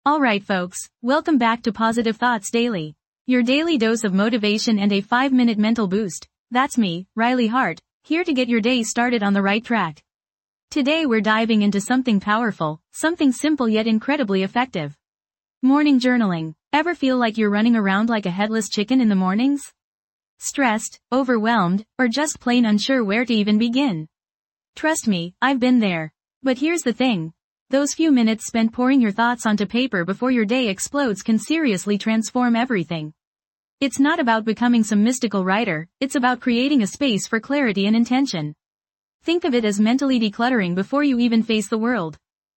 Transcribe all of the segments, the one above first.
Alright folks, welcome back to Positive Thoughts Daily. Your daily dose of motivation and a 5-minute mental boost. That's me, Riley Hart, here to get your day started on the right track. Today we're diving into something powerful, something simple yet incredibly effective. Morning journaling. Ever feel like you're running around like a headless chicken in the mornings? Stressed, overwhelmed, or just plain unsure where to even begin? Trust me, I've been there. But here's the thing. Those few minutes spent pouring your thoughts onto paper before your day explodes can seriously transform everything. It's not about becoming some mystical writer, it's about creating a space for clarity and intention. Think of it as mentally decluttering before you even face the world.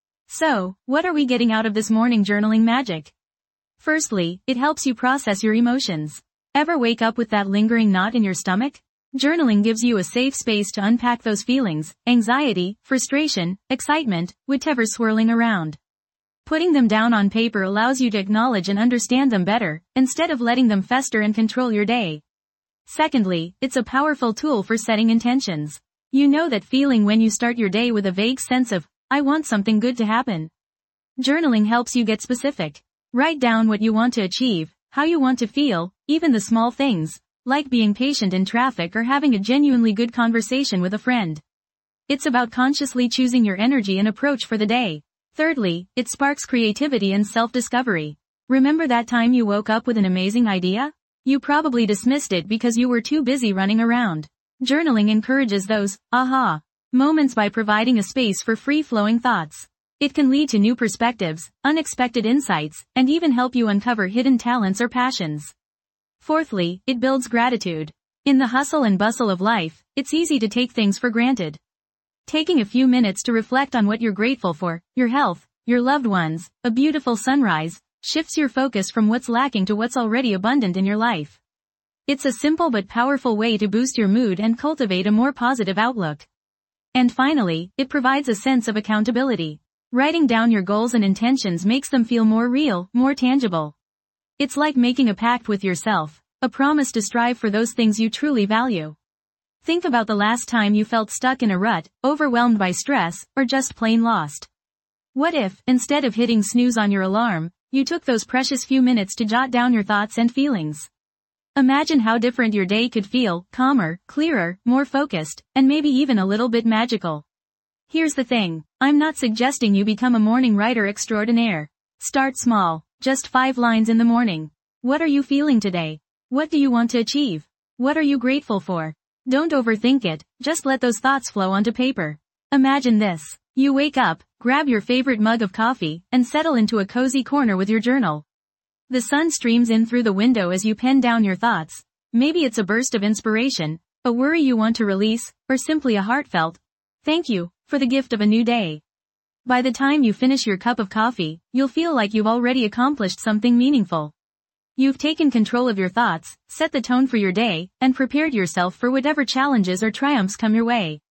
So, what are we getting out of this morning journaling magic? Firstly, it helps you process your emotions. Ever wake up with that lingering knot in your stomach? Journaling gives you a safe space to unpack those feelings, anxiety, frustration, excitement, whatever's swirling around. Putting them down on paper allows you to acknowledge and understand them better, instead of letting them fester and control your day. Secondly, it's a powerful tool for setting intentions. You know that feeling when you start your day with a vague sense of, I want something good to happen. Journaling helps you get specific. Write down what you want to achieve, how you want to feel, even the small things, like being patient in traffic or having a genuinely good conversation with a friend. It's about consciously choosing your energy and approach for the day. Thirdly, it sparks creativity and self-discovery. Remember that time you woke up with an amazing idea? You probably dismissed it because you were too busy running around. Journaling encourages those, aha, moments by providing a space for free-flowing thoughts. It can lead to new perspectives, unexpected insights, and even help you uncover hidden talents or passions. Fourthly, it builds gratitude. In the hustle and bustle of life, it's easy to take things for granted. Taking a few minutes to reflect on what you're grateful for, your health, your loved ones, a beautiful sunrise, shifts your focus from what's lacking to what's already abundant in your life. It's a simple but powerful way to boost your mood and cultivate a more positive outlook. And finally, it provides a sense of accountability. Writing down your goals and intentions makes them feel more real, more tangible. It's like making a pact with yourself, a promise to strive for those things you truly value. Think about the last time you felt stuck in a rut, overwhelmed by stress, or just plain lost. What if, instead of hitting snooze on your alarm, you took those precious few minutes to jot down your thoughts and feelings? Imagine how different your day could feel, calmer, clearer, more focused, and maybe even a little bit magical. Here's the thing, I'm not suggesting you become a morning writer extraordinaire. Start small. Just 5 lines in the morning. What are you feeling today? What do you want to achieve? What are you grateful for? Don't overthink it, just let those thoughts flow onto paper. Imagine this. You wake up, grab your favorite mug of coffee, and settle into a cozy corner with your journal. The sun streams in through the window as you pen down your thoughts. Maybe it's a burst of inspiration, a worry you want to release, or simply a heartfelt, thank you, for the gift of a new day. By the time you finish your cup of coffee, you'll feel like you've already accomplished something meaningful. You've taken control of your thoughts, set the tone for your day, and prepared yourself for whatever challenges or triumphs come your way.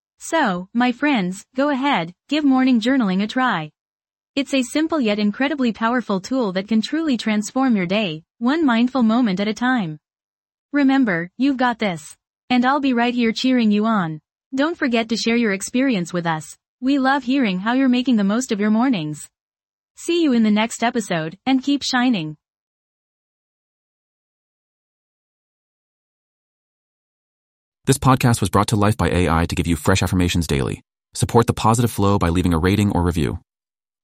So, my friends, go ahead, give morning journaling a try. It's a simple yet incredibly powerful tool that can truly transform your day, one mindful moment at a time. Remember, you've got this. And I'll be right here cheering you on. Don't forget to share your experience with us. We love hearing how you're making the most of your mornings. See you in the next episode, and keep shining. This podcast was brought to life by AI to give you fresh affirmations daily. Support the positive flow by leaving a rating or review.